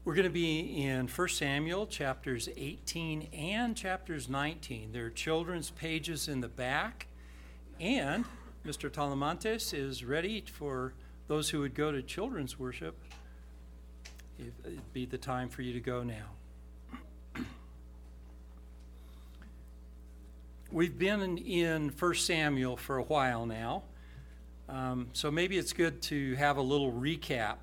We're going to be in 1 Samuel chapters 18 and chapters 19. There are children's pages in the back, and Mr. Talamantes is ready for those who would go to children's worship. It'd be the time for you to go now. We've been in 1 Samuel for a while now, so maybe it's good to have a little recap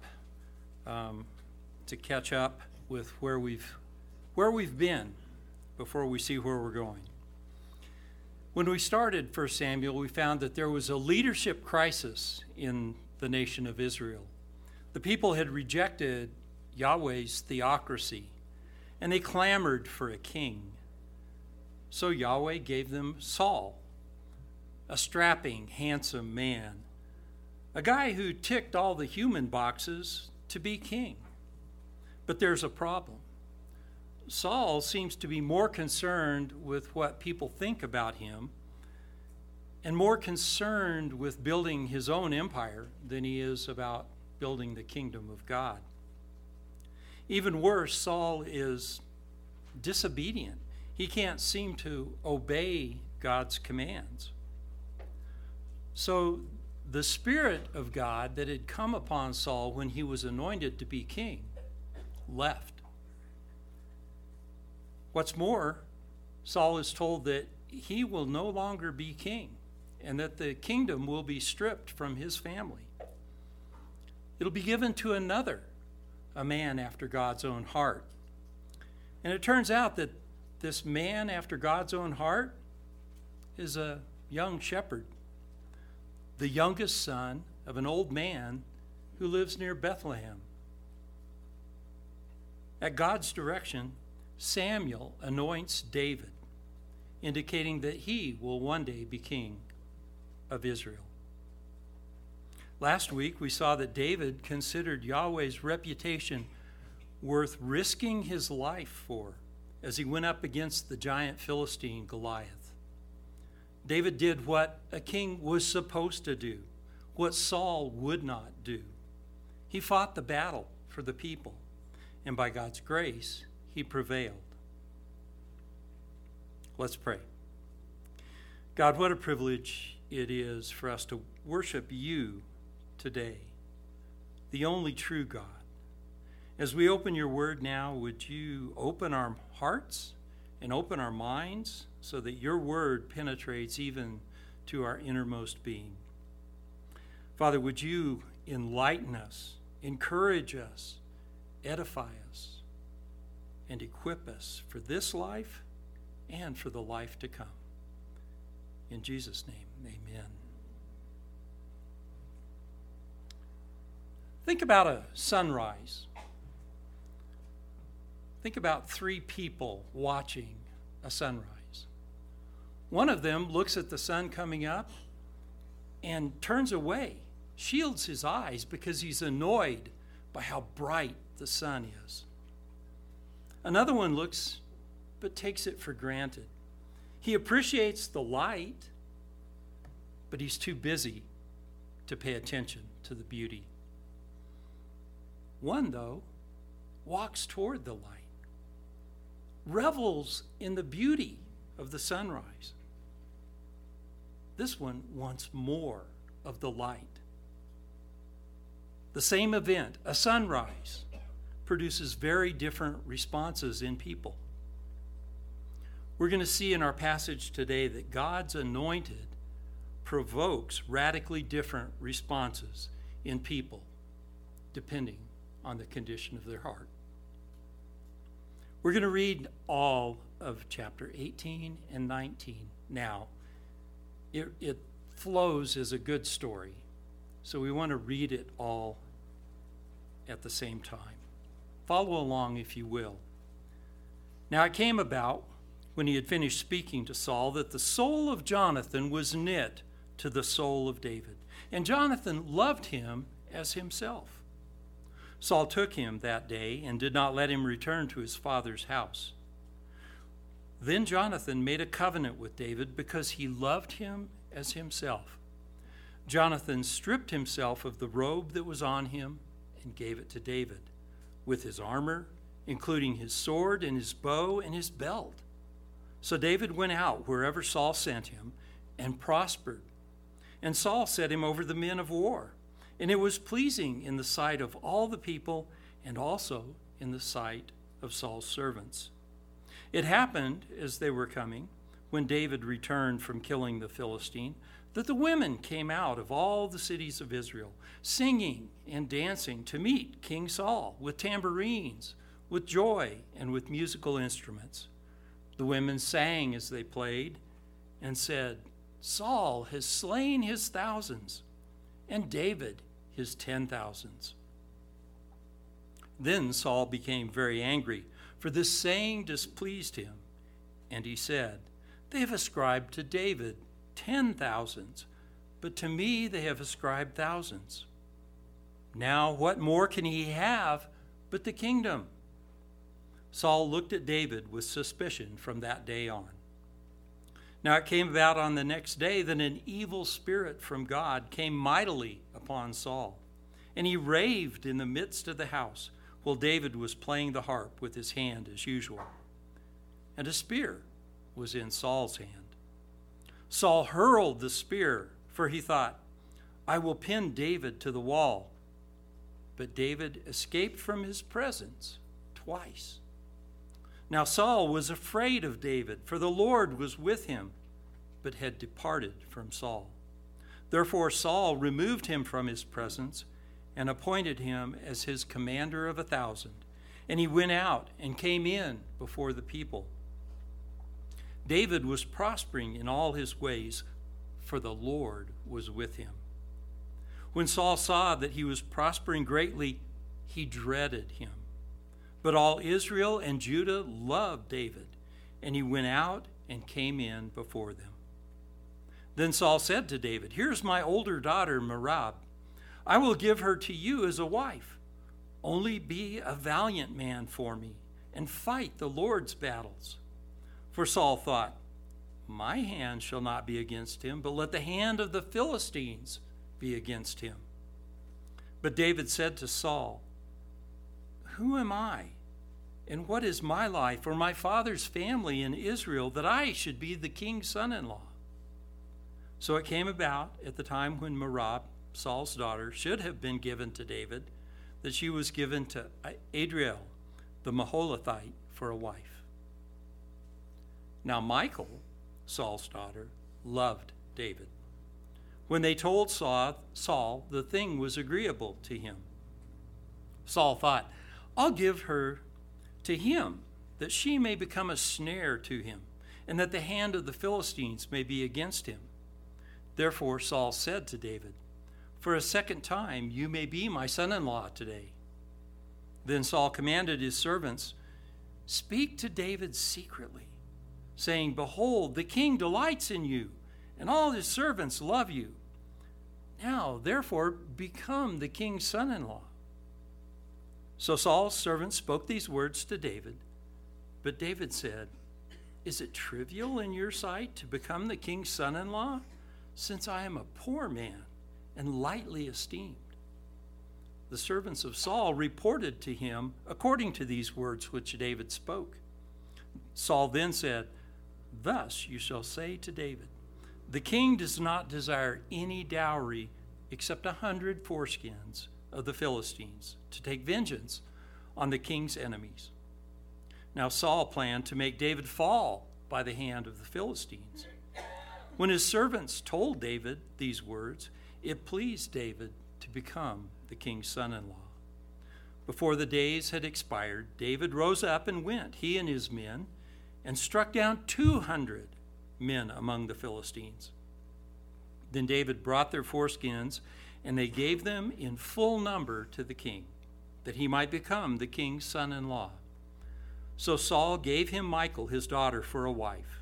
to catch up with where we've been before we see where we're going. When we started 1 Samuel, we found that there was a leadership crisis in the nation of Israel. The people had rejected Yahweh's theocracy, and they clamored for a king. So Yahweh gave them Saul, a strapping, handsome man, a guy who ticked all the human boxes to be king. But there's a problem. Saul seems to be more concerned with what people think about him and more concerned with building his own empire than he is about building the kingdom of God. Even worse, Saul is disobedient. He can't seem to obey God's commands. So the Spirit of God that had come upon Saul when he was anointed to be king left. What's more, Saul is told that he will no longer be king and that the kingdom will be stripped from his family. It'll be given to another, a man after God's own heart. And it turns out that this man after God's own heart is a young shepherd, the youngest son of an old man who lives near Bethlehem. At God's direction, Samuel anoints David, indicating that he will one day be king of Israel. Last week, we saw that David considered Yahweh's reputation worth risking his life for as he went up against the giant Philistine Goliath. David did what a king was supposed to do, what Saul would not do. He fought the battle for the people, and by God's grace, he prevailed. Let's pray. God, what a privilege it is for us to worship you today, the only true God. As we open your word now, would you open our hearts and open our minds so that your word penetrates even to our innermost being? Father, would you enlighten us, encourage us, edify us, and equip us for this life and for the life to come. In Jesus' name, amen. Think about a sunrise. Think about three people watching a sunrise. One of them looks at the sun coming up and turns away, shields his eyes because he's annoyed by how bright the sun is. Another one looks but takes it for granted. He appreciates the light, but he's too busy to pay attention to the beauty. One, though, walks toward the light, revels in the beauty of the sunrise. This one wants more of the light. The same event, a sunrise, produces very different responses in people. We're going to see in our passage today that God's anointed provokes radically different responses in people, depending on the condition of their heart. We're going to read all of chapter 18 and 19 now. It flows as a good story, so we want to read it all at the same time. Follow along if you will. Now it came about, when he had finished speaking to Saul, that the soul of Jonathan was knit to the soul of David, and Jonathan loved him as himself. Saul took him that day and did not let him return to his father's house. Then Jonathan made a covenant with David because he loved him as himself. Jonathan stripped himself of the robe that was on him and gave it to David, with his armor, including his sword and his bow and his belt. So David went out wherever Saul sent him and prospered. And Saul set him over the men of war. And it was pleasing in the sight of all the people and also in the sight of Saul's servants. It happened as they were coming, when David returned from killing the Philistine, that the women came out of all the cities of Israel, singing and dancing to meet King Saul with tambourines, with joy, and with musical instruments. The women sang as they played and said, "Saul has slain his thousands, and David his 10,000s." Then Saul became very angry, for this saying displeased him. And he said, "They have ascribed to David 10,000s, but to me they have ascribed thousands. Now what more can he have but the kingdom?" Saul looked at David with suspicion from that day on. Now it came about on the next day that an evil spirit from God came mightily upon Saul, and he raved in the midst of the house while David was playing the harp with his hand as usual. And a spear was in Saul's hand. Saul hurled the spear, for he thought, "I will pin David to the wall." But David escaped from his presence twice. Now Saul was afraid of David, for the Lord was with him, but had departed from Saul. Therefore Saul removed him from his presence and appointed him as his commander of 1,000. And he went out and came in before the people. David was prospering in all his ways, for the Lord was with him. When Saul saw that he was prospering greatly, he dreaded him. But all Israel and Judah loved David, and he went out and came in before them. Then Saul said to David, "Here's my older daughter, Merab. I will give her to you as a wife. Only be a valiant man for me, and fight the Lord's battles." For Saul thought, "My hand shall not be against him, but let the hand of the Philistines be against him." But David said to Saul, "Who am I, and what is my life or my father's family in Israel, that I should be the king's son-in-law?" So it came about at the time when Merab, Saul's daughter, should have been given to David, that she was given to Adriel, the Maholathite, for a wife. Now Michal, Saul's daughter, loved David. When they told Saul, the thing was agreeable to him. Saul thought, "I'll give her to him, that she may become a snare to him, and that the hand of the Philistines may be against him." Therefore Saul said to David, "For a second time you may be my son-in-law today." Then Saul commanded his servants, "Speak to David secretly, saying, 'Behold, the king delights in you, and all his servants love you. Now, therefore, become the king's son-in-law.'" So Saul's servants spoke these words to David. But David said, "Is it trivial in your sight to become the king's son-in-law, since I am a poor man and lightly esteemed?" The servants of Saul reported to him according to these words which David spoke. Saul then said, "Thus you shall say to David, 'The king does not desire any dowry except 100 foreskins of the Philistines, to take vengeance on the king's enemies.'" Now Saul planned to make David fall by the hand of the Philistines. When his servants told David these words, it pleased David to become the king's son-in-law. Before the days had expired, David rose up and went, he and his men, and struck down 200 men among the Philistines. Then David brought their foreskins, and they gave them in full number to the king, that he might become the king's son-in-law. So Saul gave him Michal, his daughter, for a wife.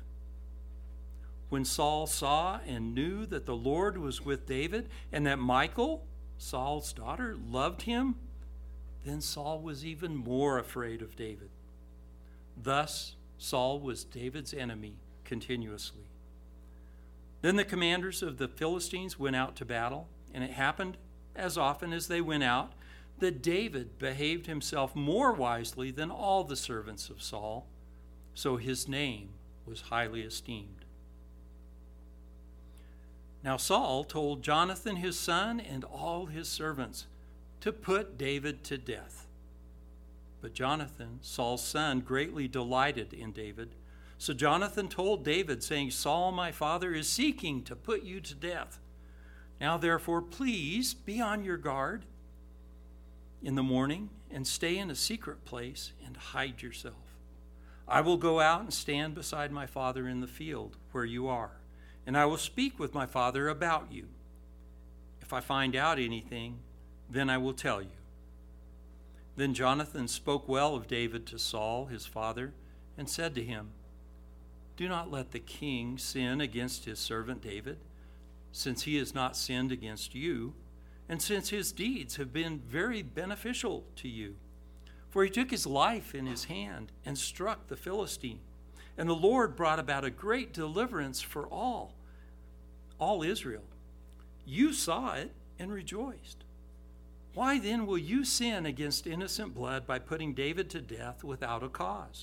When Saul saw and knew that the Lord was with David, and that Michal, Saul's daughter, loved him, then Saul was even more afraid of David. Thus Saul was David's enemy continuously. Then the commanders of the Philistines went out to battle, and it happened, as often as they went out, that David behaved himself more wisely than all the servants of Saul, so his name was highly esteemed. Now Saul told Jonathan his son and all his servants to put David to death. But Jonathan, Saul's son, greatly delighted in David. So Jonathan told David, saying, Saul, my father, is seeking to put you to death. Now therefore, please be on your guard in the morning and stay in a secret place and hide yourself. I will go out and stand beside my father in the field where you are, and I will speak with my father about you. If I find out anything, then I will tell you. Then Jonathan spoke well of David to Saul, his father, and said to him, Do not let the king sin against his servant David, since he has not sinned against you, and since his deeds have been very beneficial to you. For he took his life in his hand and struck the Philistine, and the Lord brought about a great deliverance for all Israel. You saw it and rejoiced. Why then will you sin against innocent blood by putting David to death without a cause?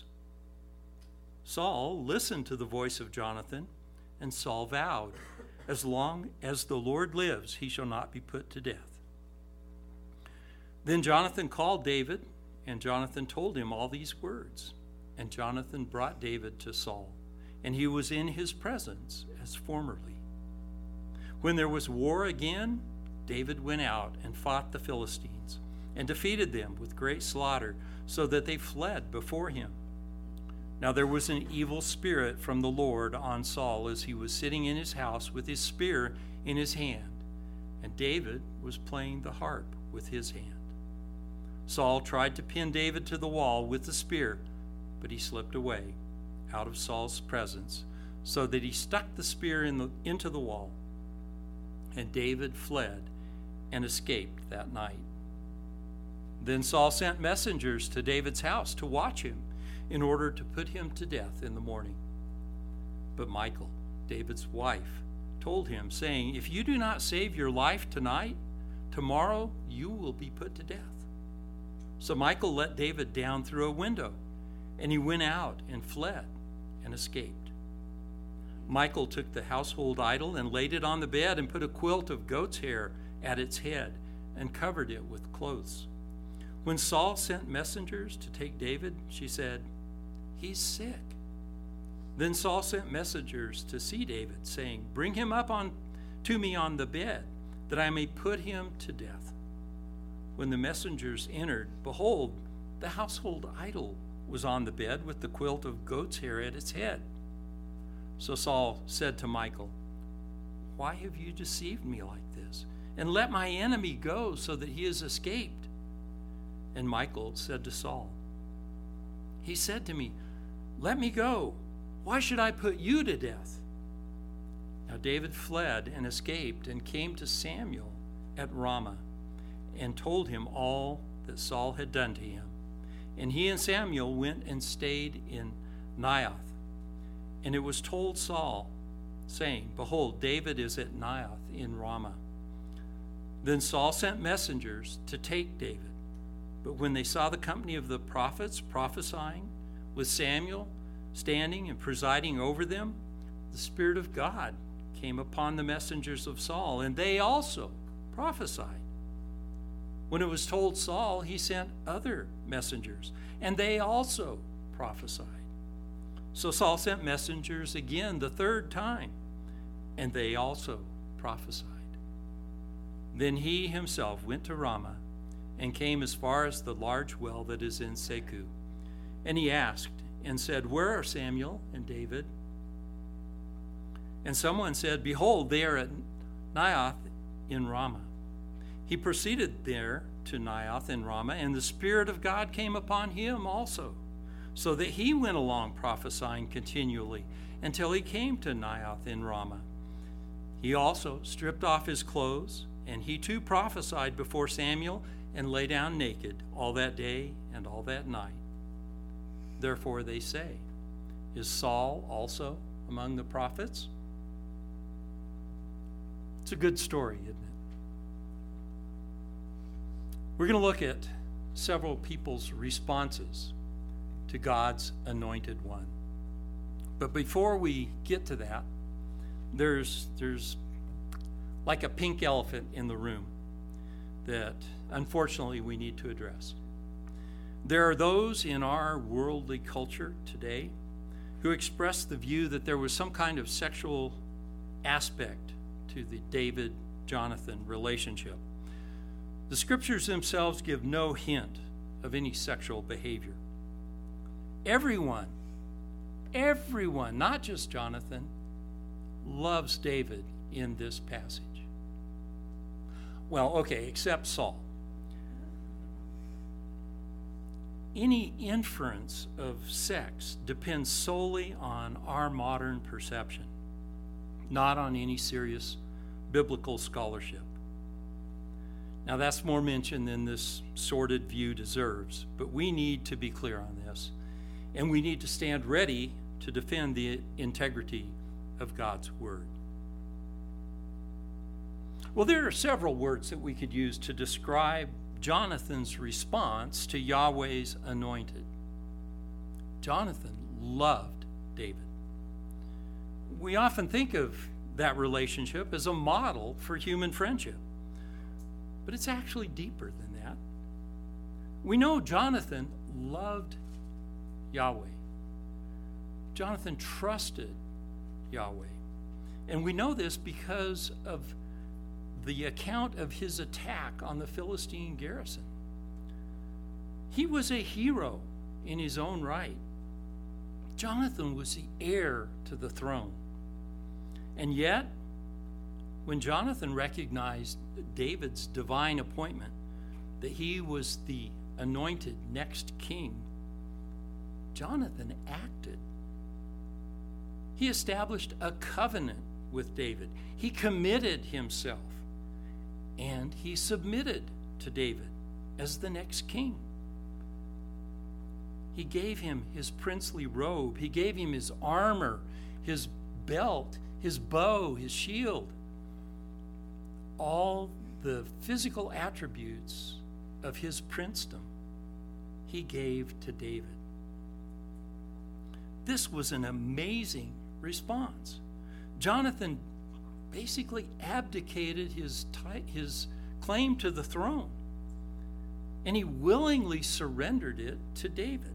Saul listened to the voice of Jonathan, and Saul vowed, As long as the Lord lives, he shall not be put to death. Then Jonathan called David, and Jonathan told him all these words. And Jonathan brought David to Saul, and he was in his presence as formerly. When there was war again, David went out and fought the Philistines, and defeated them with great slaughter, so that they fled before him. Now there was an evil spirit from the Lord on Saul as he was sitting in his house with his spear in his hand, and David was playing the harp with his hand. Saul tried to pin David to the wall with the spear, but he slipped away out of Saul's presence, so that he stuck the spear into the wall. And David fled and escaped that night. Then Saul sent messengers to David's house to watch him, in order to put him to death in the morning. But Michal, David's wife, told him, saying, If you do not save your life tonight, tomorrow you will be put to death. So Michal let David down through a window, and he went out and fled and escaped. Michal took the household idol and laid it on the bed and put a quilt of goat's hair at its head and covered it with clothes. When Saul sent messengers to take David, she said, He's sick. Then Saul sent messengers to see David, saying, Bring him up to me on the bed, that I may put him to death. When the messengers entered, behold, the household idol was on the bed with the quilt of goat's hair at its head. So Saul said to Michal, Why have you deceived me like this, and let my enemy go so that he has escaped? And Michal said to Saul, He said to me, Let me go. Why should I put you to death? Now David fled and escaped and came to Samuel at Ramah and told him all that Saul had done to him. And he and Samuel went and stayed in Naioth. And it was told Saul, saying, Behold, David is at Naioth in Ramah. Then Saul sent messengers to take David. But when they saw the company of the prophets prophesying, with Samuel standing and presiding over them, the Spirit of God came upon the messengers of Saul, and they also prophesied. When it was told Saul, he sent other messengers, and they also prophesied. So Saul sent messengers again the third time, and they also prophesied. Then he himself went to Ramah, and came as far as the large well that is in Seku. And he asked and said, Where are Samuel and David? And someone said, Behold, they are at Naioth in Ramah. He proceeded there to Naioth in Ramah, and the Spirit of God came upon him also, so that he went along prophesying continually until he came to Naioth in Ramah. He also stripped off his clothes, and he too prophesied before Samuel, and lay down naked all that day and all that night. Therefore they say, Is Saul also among the prophets? It's a good story, isn't it? We're going to look at several people's responses to God's anointed one. But before we get to that, there's like a pink elephant in the room that unfortunately we need to address. There are those in our worldly culture today who express the view that there was some kind of sexual aspect to the David-Jonathan relationship. The scriptures themselves give no hint of any sexual behavior. Everyone, not just Jonathan, loves David in this passage. Well, okay, except Saul. Any inference of sex depends solely on our modern perception, not on any serious biblical scholarship. Now, that's more mention than this sordid view deserves, but we need to be clear on this, and we need to stand ready to defend the integrity of God's word. Well, there are several words that we could use to describe Jonathan's response to Yahweh's anointed. Jonathan loved David. We often think of that relationship as a model for human friendship, but it's actually deeper than that. We know Jonathan loved Yahweh. Jonathan trusted Yahweh. And we know this because of the account of his attack on the Philistine garrison. He was a hero in his own right. Jonathan was the heir to the throne. And yet, when Jonathan recognized David's divine appointment, that he was the anointed next king, Jonathan acted. He established a covenant with David. He committed himself, and he submitted to David as the next king. He gave him his princely robe. He gave him his armor, his belt, his bow, his shield. All the physical attributes of his princedom he gave to David. This was an amazing response. Jonathan basically abdicated his claim to the throne, and he willingly surrendered it to David.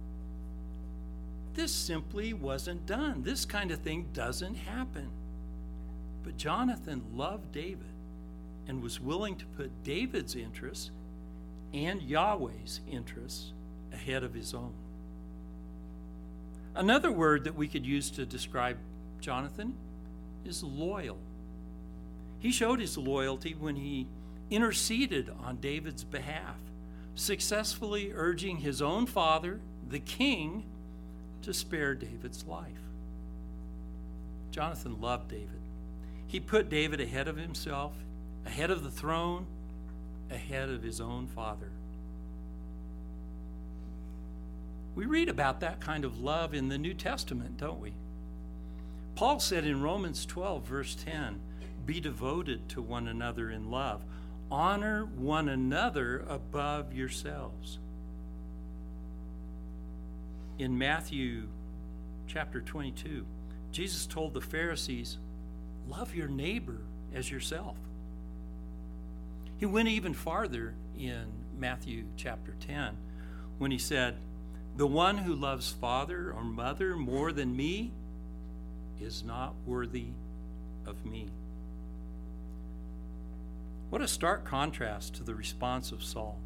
This simply wasn't done. This kind of thing doesn't happen. But Jonathan loved David and was willing to put David's interests and Yahweh's interests ahead of his own. Another word that we could use to describe Jonathan is loyal. He showed his loyalty when he interceded on David's behalf, successfully urging his own father, the king, to spare David's life. Jonathan loved David. He put David ahead of himself, ahead of the throne, ahead of his own father. We read about that kind of love in the New Testament, don't we? Paul said in Romans 12, verse 10, "Be devoted to one another in love. Honor one another above yourselves." In Matthew chapter 22, Jesus told the Pharisees, "Love your neighbor as yourself." He went even farther in Matthew chapter 10 when he said, "The one who loves father or mother more than me is not worthy of me." What a stark contrast to the response of Saul.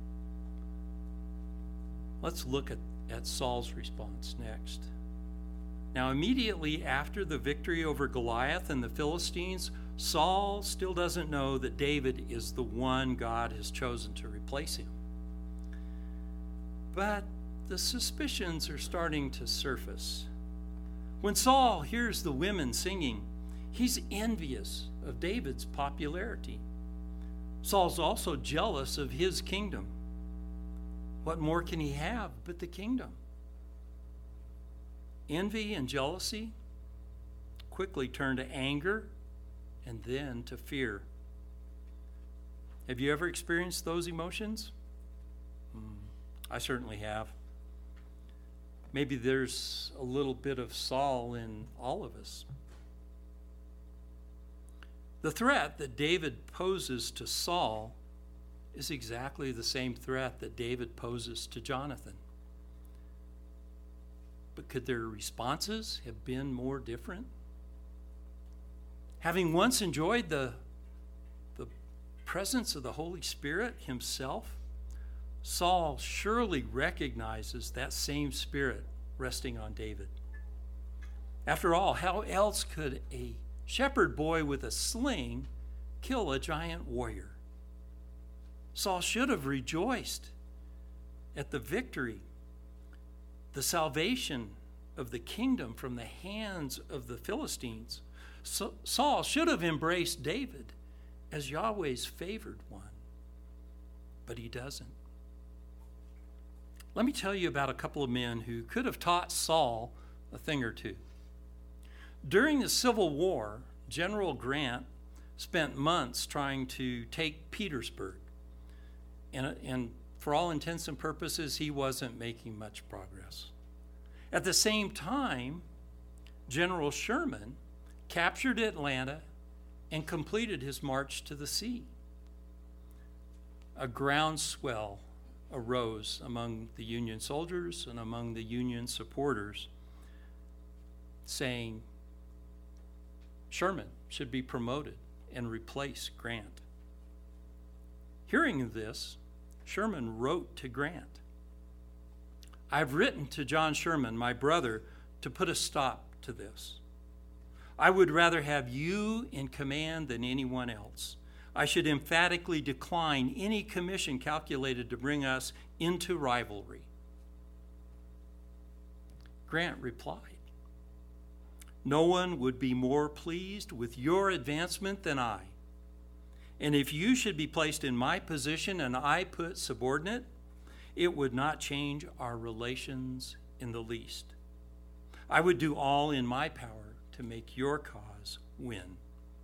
Let's look at Saul's response next. Now, immediately after the victory over Goliath and the Philistines, Saul still doesn't know that David is the one God has chosen to replace him. But the suspicions are starting to surface. When Saul hears the women singing, he's envious of David's popularity. Saul's also jealous of his kingdom. What more can he have but the kingdom? Envy and jealousy quickly turn to anger and then to fear. Have you ever experienced those emotions? I certainly have. Maybe there's a little bit of Saul in all of us. The threat that David poses to Saul is exactly the same threat that David poses to Jonathan. But could their responses have been more different? Having once enjoyed the presence of the Holy Spirit himself, Saul surely recognizes that same Spirit resting on David. After all, how else could a shepherd boy with a sling kill a giant warrior? Saul should have rejoiced at the victory, the salvation of the kingdom from the hands of the Philistines. Saul should have embraced David as Yahweh's favored one, but he doesn't. Let me tell you about a couple of men who could have taught Saul a thing or two. During the Civil War, General Grant spent months trying to take Petersburg, and for all intents and purposes, he wasn't making much progress. At the same time, General Sherman captured Atlanta and completed his march to the sea. A groundswell arose among the Union soldiers and among the Union supporters, saying Sherman should be promoted and replace Grant. Hearing of this, Sherman wrote to Grant, "I've written to John Sherman, my brother, to put a stop to this. I would rather have you in command than anyone else. I should emphatically decline any commission calculated to bring us into rivalry." Grant replied, "No one would be more pleased with your advancement than I. And if you should be placed in my position and I put subordinate, it would not change our relations in the least. I would do all in my power to make your cause win."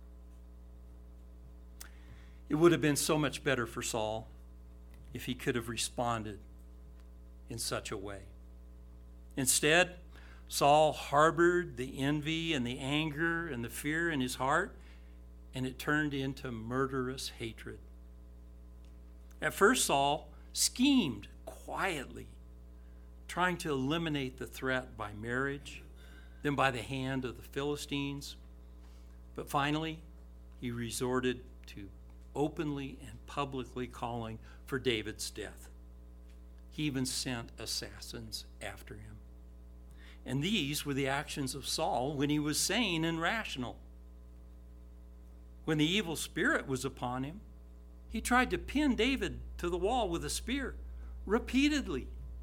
It would have been so much better for Saul if he could have responded in such a way. Instead, Saul harbored the envy and the anger and the fear in his heart, and it turned into murderous hatred. At first, Saul schemed quietly, trying to eliminate the threat by marriage, then by the hand of the Philistines. But finally, he resorted to openly and publicly calling for David's death. He even sent assassins after him. And these were the actions of Saul when he was sane and rational. When the evil spirit was upon him, he tried to pin David to the wall with a spear repeatedly.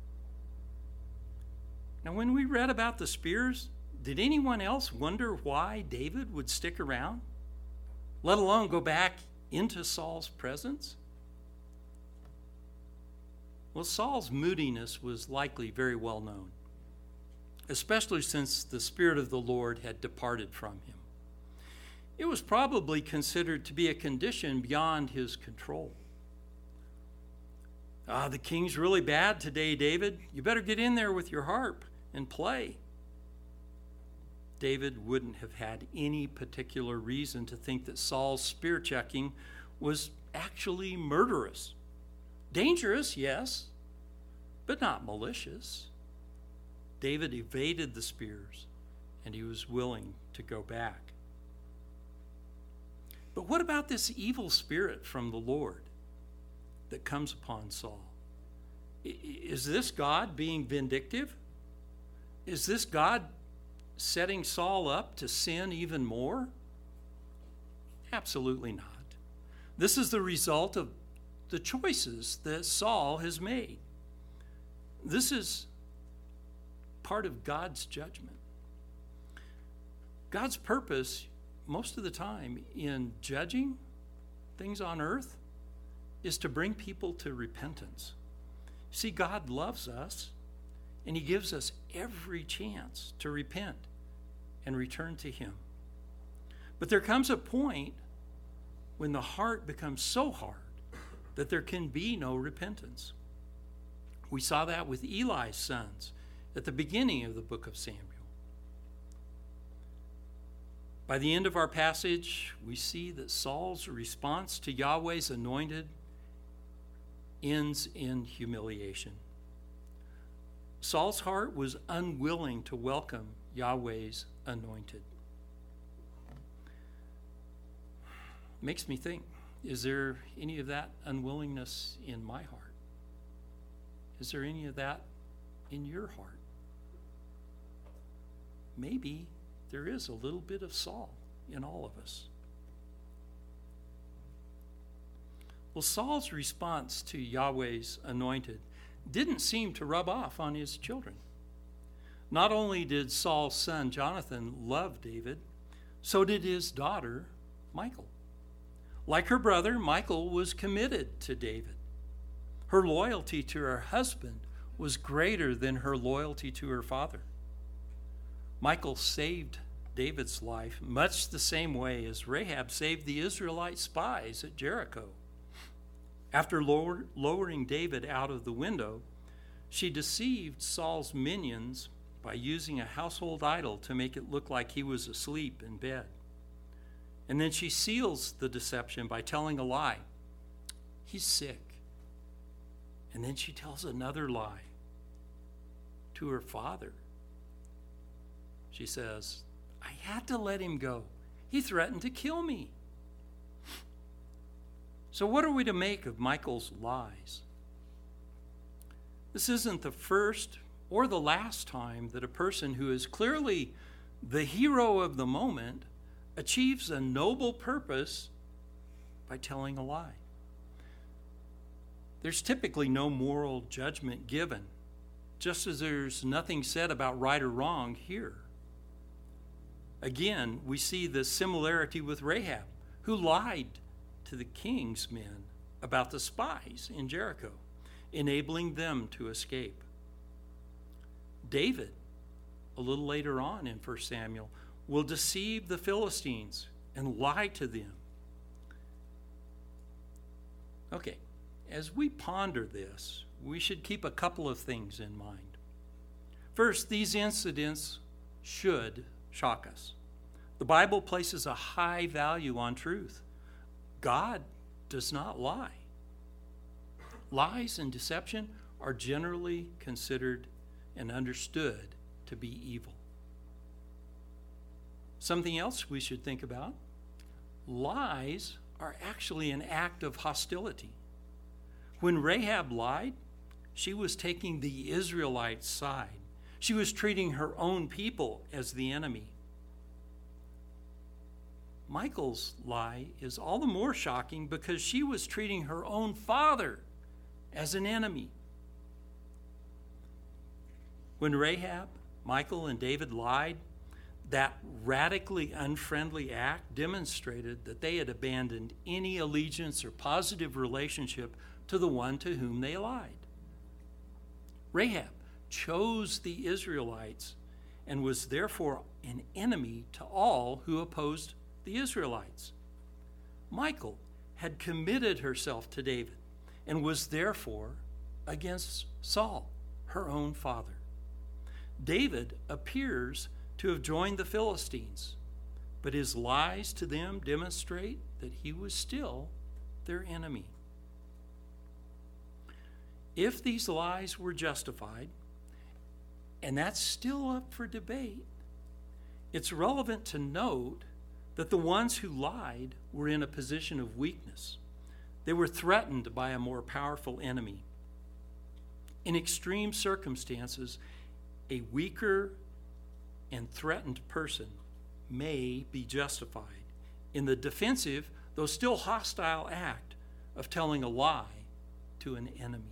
Now, when we read about the spears, did anyone else wonder why David would stick around, let alone go back into Saul's presence? Well, Saul's moodiness was likely very well known, especially since the Spirit of the Lord had departed from him. It was probably considered to be a condition beyond his control. The king's really bad today, David. You better get in there with your harp and play." David wouldn't have had any particular reason to think that Saul's spear checking was actually murderous. Dangerous, yes, but not malicious. David evaded the spears, and he was willing to go back. But what about this evil spirit from the Lord that comes upon Saul? Is this God being vindictive? Is this God setting Saul up to sin even more? Absolutely not. This is the result of the choices that Saul has made. This is part of God's judgment. God's purpose, most of the time, in judging things on earth is to bring people to repentance. See, God loves us, and he gives us every chance to repent and return to him. But there comes a point when the heart becomes so hard that there can be no repentance. We saw that with Eli's sons at the beginning of the book of Samuel. By the end of our passage, we see that Saul's response to Yahweh's anointed ends in humiliation. Saul's heart was unwilling to welcome Yahweh's anointed. Makes me think, is there any of that unwillingness in my heart? Is there any of that in your heart? Maybe there is a little bit of Saul in all of us. Well, Saul's response to Yahweh's anointed didn't seem to rub off on his children. Not only did Saul's son Jonathan love David, so did his daughter Michal. Like her brother, Michal was committed to David. Her loyalty to her husband was greater than her loyalty to her father. Michal saved David's life much the same way as Rahab saved the Israelite spies at Jericho. After lowering David out of the window, she deceived Saul's minions by using a household idol to make it look like he was asleep in bed. And then she seals the deception by telling a lie. He's sick. And then she tells another lie to her father. She says, I had to let him go. He threatened to kill me. So what are we to make of Michal's lies? This isn't the first or the last time that a person who is clearly the hero of the moment achieves a noble purpose by telling a lie. There's typically no moral judgment given, just as there's nothing said about right or wrong here. Again, we see the similarity with Rahab, who lied to the king's men about the spies in Jericho, enabling them to escape. David, a little later on in 1 Samuel, will deceive the Philistines and lie to them. Okay, as we ponder this, we should keep a couple of things in mind. First, these incidents should shock us. The Bible places a high value on truth. God does not lie. Lies and deception are generally considered and understood to be evil. Something else we should think about: lies are actually an act of hostility. When Rahab lied, she was taking the Israelites' side. She was treating her own people as the enemy. Michal's lie is all the more shocking because she was treating her own father as an enemy. When Rahab, Michal, and David lied, that radically unfriendly act demonstrated that they had abandoned any allegiance or positive relationship to the one to whom they lied. Rahab chose the Israelites and was therefore an enemy to all who opposed the Israelites. Michal had committed herself to David and was therefore against Saul, her own father. David appears to have joined the Philistines, but his lies to them demonstrate that he was still their enemy. If these lies were justified, and that's still up for debate, it's relevant to note that the ones who lied were in a position of weakness. They were threatened by a more powerful enemy. In extreme circumstances, a weaker and threatened person may be justified in the defensive, though still hostile act of telling a lie to an enemy.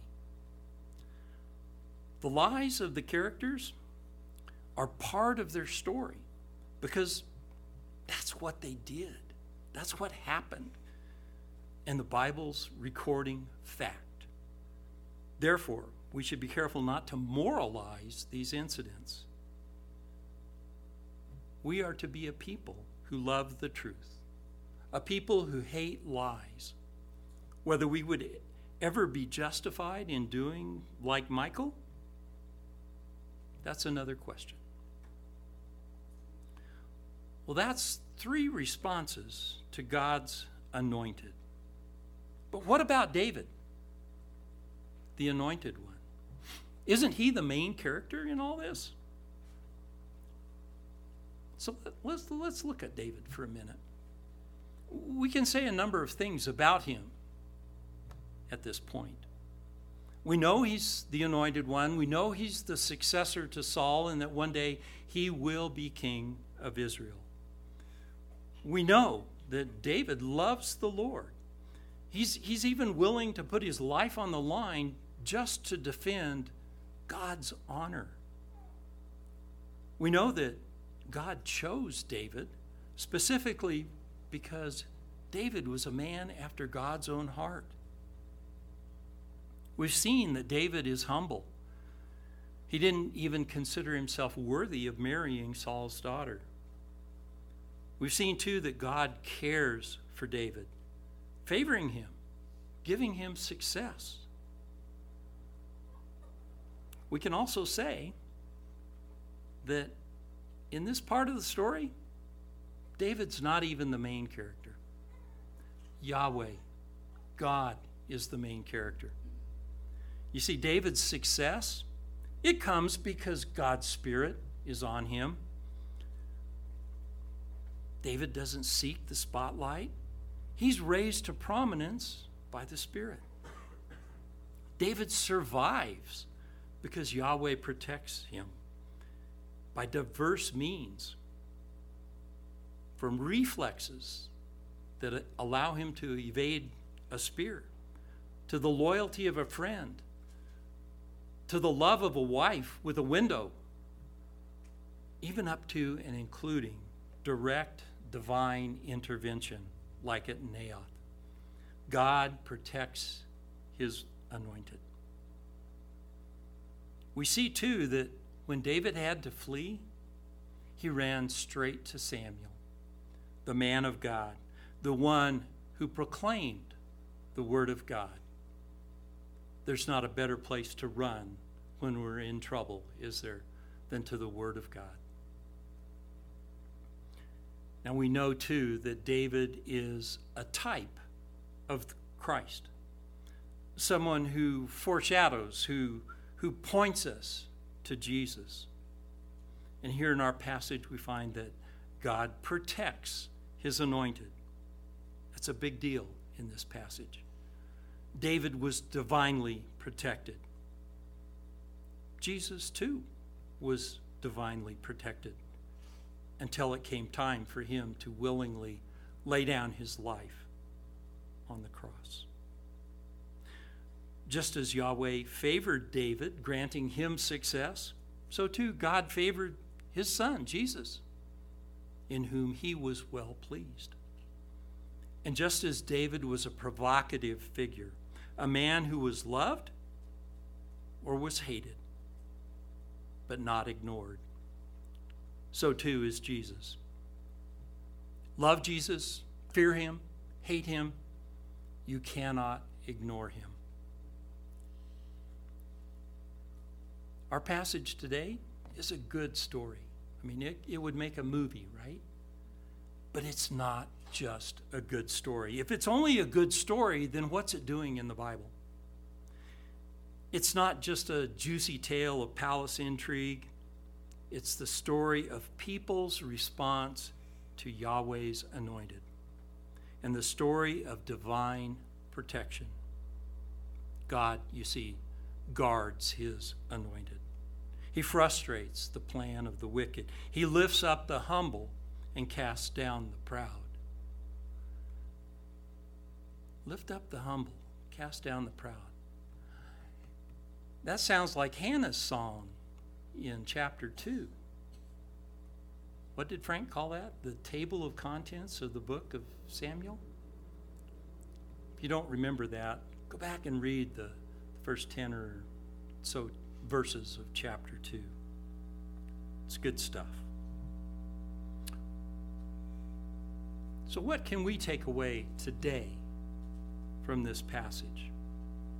The lies of the characters are part of their story because that's what they did. That's what happened. And the Bible's recording fact. Therefore, we should be careful not to moralize these incidents. We are to be a people who love the truth, a people who hate lies. Whether we would ever be justified in doing like Michal? That's another question. Well, that's 3 responses to God's anointed. But what about David, the anointed one? Isn't he the main character in all this? So let's look at David for a minute. We can say a number of things about him at this point. We know he's the anointed one. We know he's the successor to Saul and that one day he will be king of Israel. We know that David loves the Lord. He's even willing to put his life on the line just to defend God's honor. We know that God chose David specifically because David was a man after God's own heart. We've seen that David is humble. He didn't even consider himself worthy of marrying Saul's daughter. We've seen, too, that God cares for David, favoring him, giving him success. We can also say that in this part of the story, David's not even the main character. Yahweh, God, is the main character. You see, David's success, it comes because God's Spirit is on him. David doesn't seek the spotlight. He's raised to prominence by the Spirit. David survives because Yahweh protects him by diverse means, from reflexes that allow him to evade a spear, to the loyalty of a friend, to the love of a wife with a window, even up to and including direct divine intervention like at Naioth. God protects his anointed. We see too that when David had to flee, he ran straight to Samuel, the man of God, the one who proclaimed the word of God. There's not a better place to run when we're in trouble, is there, than to the word of God. Now we know too that David is a type of Christ, someone who foreshadows, who points us to Jesus. And here in our passage we find that God protects his anointed. That's a big deal in this passage. David was divinely protected. Jesus too was divinely protected until it came time for him to willingly lay down his life on the cross. Just as Yahweh favored David, granting him success, so too God favored his son, Jesus, in whom he was well pleased. And just as David was a provocative figure, a man who was loved or was hated, but not ignored, so too is Jesus. Love Jesus, fear him, hate him. You cannot ignore him. Our passage today is a good story. I mean, it would make a movie, right? But it's not just a good story. If it's only a good story, then what's it doing in the Bible? It's not just a juicy tale of palace intrigue. It's the story of people's response to Yahweh's anointed, and the story of divine protection. God, you see, guards his anointed. He frustrates the plan of the wicked. He lifts up the humble and casts down the proud. Lift up the humble, cast down the proud. That sounds like Hannah's song in chapter 2. What did Frank call that? The table of contents of the book of Samuel? If you don't remember that, go back and read the first 10 or so verses of chapter 2. It's good stuff. So what can we take away today from this passage?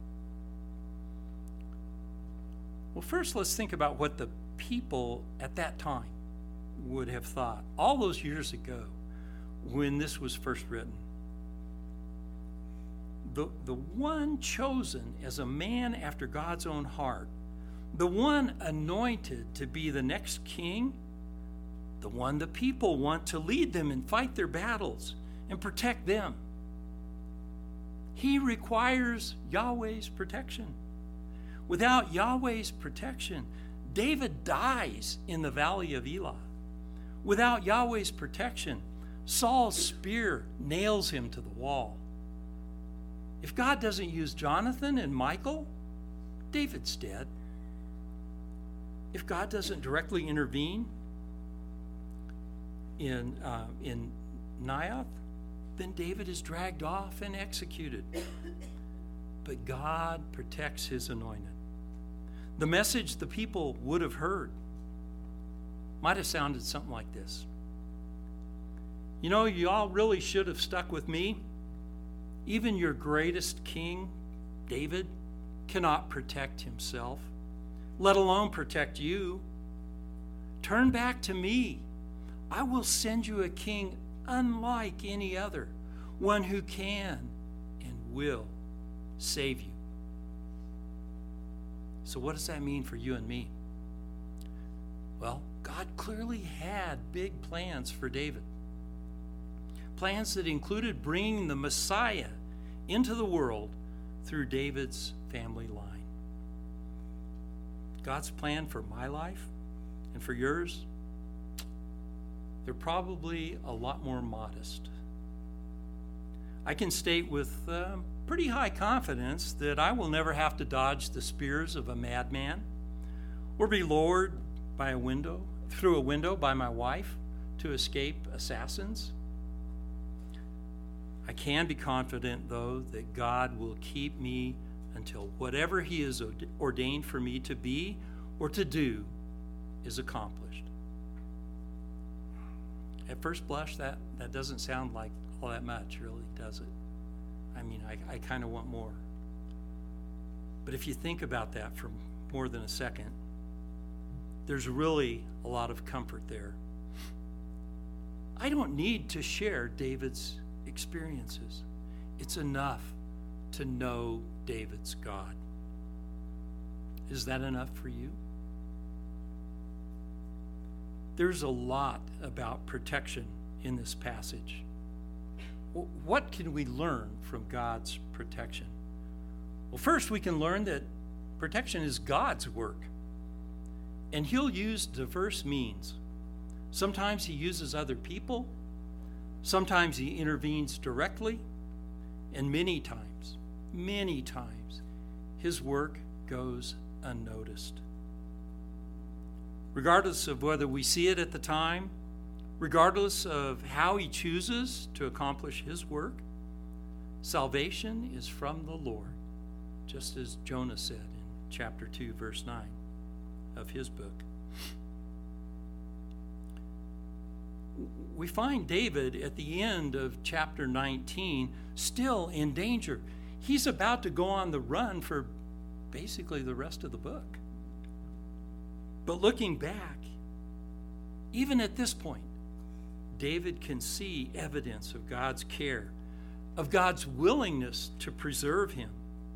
Well, first let's think about what the people at that time would have thought all those years ago when this was first written. The one chosen as a man after God's own heart, the one anointed to be the next king, the one the people want to lead them and fight their battles and protect them. He requires Yahweh's protection. Without Yahweh's protection, David dies in the valley of Elah. Without Yahweh's protection, Saul's spear nails him to the wall. If God doesn't use Jonathan and Michael, David's dead. If God doesn't directly intervene in Naioth, then David is dragged off and executed. But God protects his anointed. The message the people would have heard might have sounded something like this. You know, you all really should have stuck with me. Even your greatest king, David, cannot protect himself, let alone protect you. Turn back to me. I will send you a king unlike any other, one who can and will save you. So what does that mean for you and me? Well, God clearly had big plans for David. Plans that included bringing the Messiah into the world through David's family line. God's plan for my life and for yours, they're probably a lot more modest. I can state with pretty high confidence that I will never have to dodge the spears of a madman or be lowered through a window by my wife to escape assassins. I can be confident, though, that God will keep me until whatever He has ordained for me to be or to do is accomplished. At first blush, that doesn't sound like all that much, really, does it? I mean, I kind of want more. But if you think about that for more than a second, there's really a lot of comfort there. I don't need to share David's experiences. It's enough to know David's God. Is that enough for you? There's a lot about protection in this passage. What can we learn from God's protection? Well, first we can learn that protection is God's work, and He'll use diverse means. Sometimes He uses other people, sometimes He intervenes directly, and many times, His work goes unnoticed. Regardless of whether we see it at the time, regardless of how He chooses to accomplish His work, salvation is from the Lord, just as Jonah said in chapter 2, verse 9 of his book. We find David at the end of chapter 19 still in danger. He's about to go on the run for basically the rest of the book. But looking back, even at this point, David can see evidence of God's care, of God's willingness to preserve him.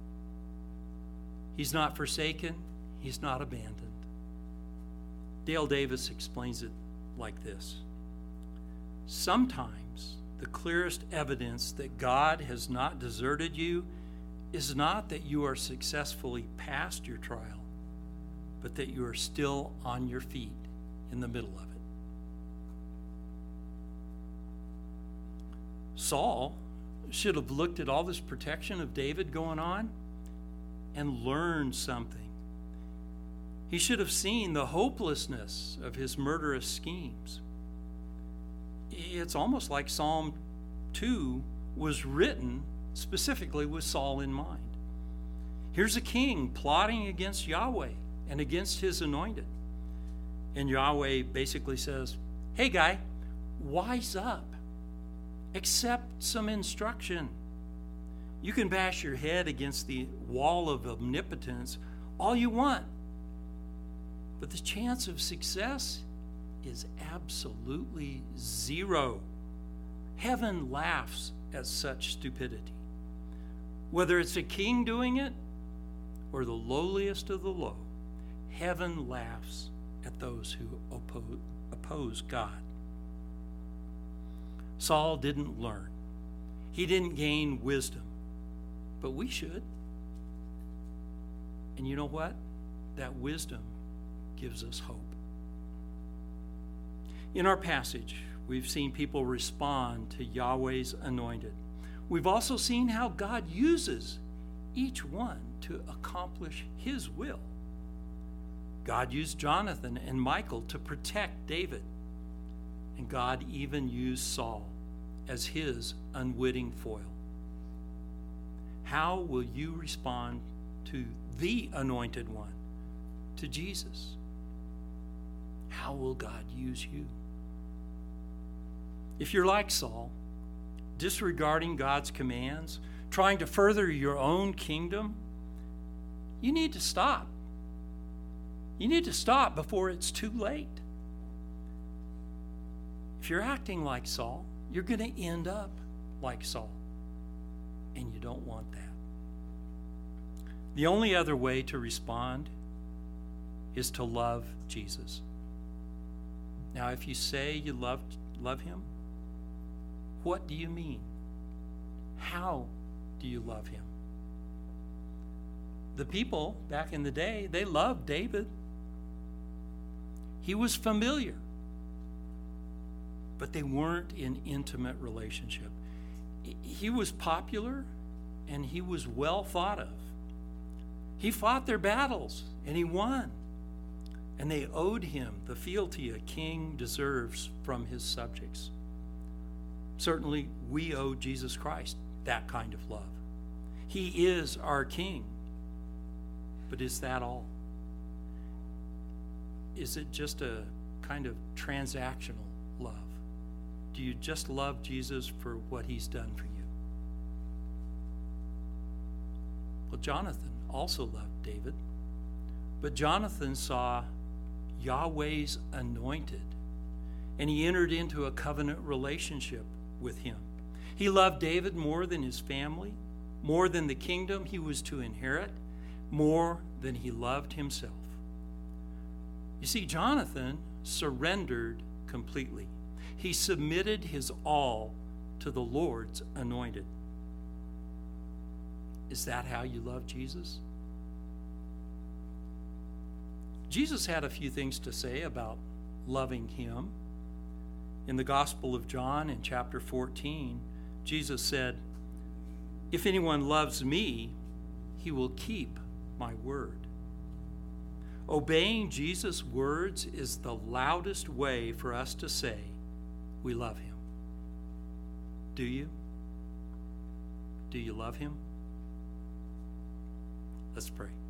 He's not forsaken. He's not abandoned. Dale Davis explains it like this. Sometimes the clearest evidence that God has not deserted you is not that you are successfully past your trial, but that you are still on your feet in the middle of it. Saul should have looked at all this protection of David going on and learned something. He should have seen the hopelessness of his murderous schemes. It's almost like Psalm 2 was written specifically with Saul in mind. Here's a king plotting against Yahweh and against his anointed. And Yahweh basically says, hey guy, wise up. Accept some instruction. You can bash your head against the wall of omnipotence all you want, But the chance of success is absolutely zero. Heaven laughs at such stupidity. Whether it's a king doing it or the lowliest of the low, heaven laughs at those who oppose God. Saul didn't learn. He didn't gain wisdom, but we should. And you know what? That wisdom gives us hope. In our passage, we've seen people respond to Yahweh's anointed. We've also seen how God uses each one to accomplish his will. God used Jonathan and Michal to protect David, and God even used Saul as his unwitting foil. How will you respond to the anointed one, to Jesus? How will God use you? If you're like Saul, disregarding God's commands, trying to further your own kingdom, you need to stop. You need to stop before it's too late. If you're acting like Saul, you're going to end up like Saul, and you don't want that. The only other way to respond is to love Jesus. Now, if you say you love him, what do you mean? How do you love him? The people back in the day, they loved David. He was familiar, but they weren't in intimate relationship. He was popular and he was well thought of. He fought their battles and he won. And they owed him the fealty a king deserves from his subjects. Certainly, we owe Jesus Christ that kind of love. He is our king. But is that all? Is it just a kind of transactional love? Do you just love Jesus for what he's done for you? Well, Jonathan also loved David, but Jonathan saw Yahweh's anointed, and he entered into a covenant relationship with him. He loved David more than his family, more than the kingdom he was to inherit, more than he loved himself. You see, Jonathan surrendered completely. He submitted his all to the Lord's anointed. Is that how you love Jesus? Jesus had a few things to say about loving him. In the Gospel of John, in chapter 14, Jesus said, "If anyone loves me, he will keep my word." Obeying Jesus' words is the loudest way for us to say we love him. Do you? Do you love him? Let's pray.